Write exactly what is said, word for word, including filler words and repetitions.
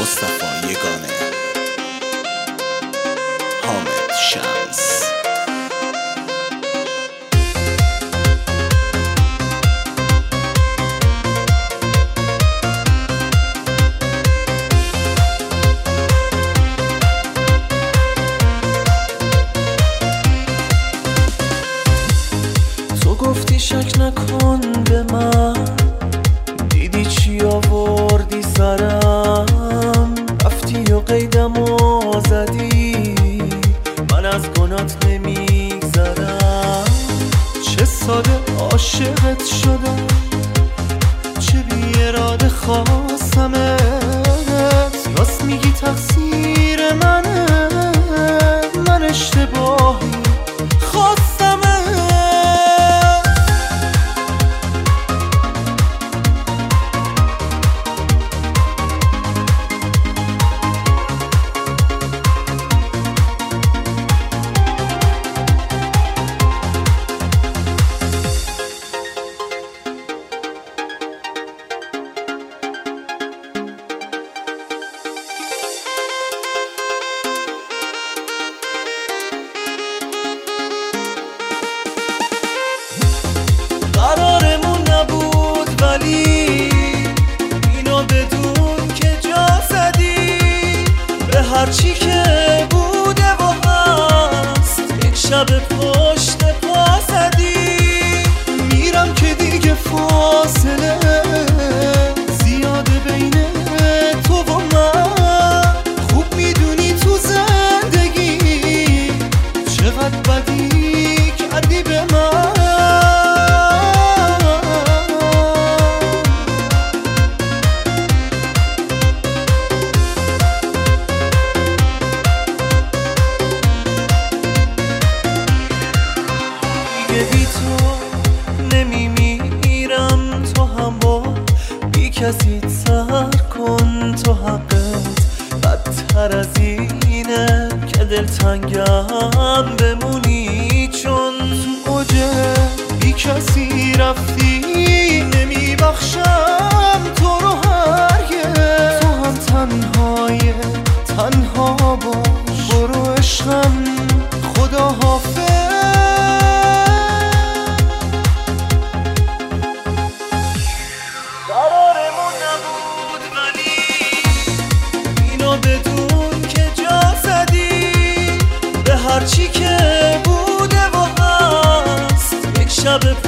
مصطفی یگانه، حامد شمس. تو گفتی شک نکن به من، دیدی چی آوردی سرم، رفتی و قیدمو زدی، من از گنات نمیگذرم. چه ساده عاشقت شدم، چه بی اراده خواستمت. راست میگی تقصیر منه، من اشتباهی خواستمت. قرارمون نبود ولی اینو بدون که جا زدی به هرچی که بوده و هست. یک شب پشت پا زدی، میرم که دیگه فاصله زیاده بین تو و من. خوب میدونی تو زندگی چقدر بدی کردی به من. بی تو نمیمیرم، تو هم با بی کسی تر کن. تو حقت بدتر از اینه که دلتنگم بمونی، چون تو اوج بی کسی رفتی. نمیبخشم تو رو هرگز، تو هم تنهای تنها باش. برو عشقم، خدا حافظ. قرارمون نبود ولی اینو بدون که جا زدی به هرچی که بوده و هست. یک شب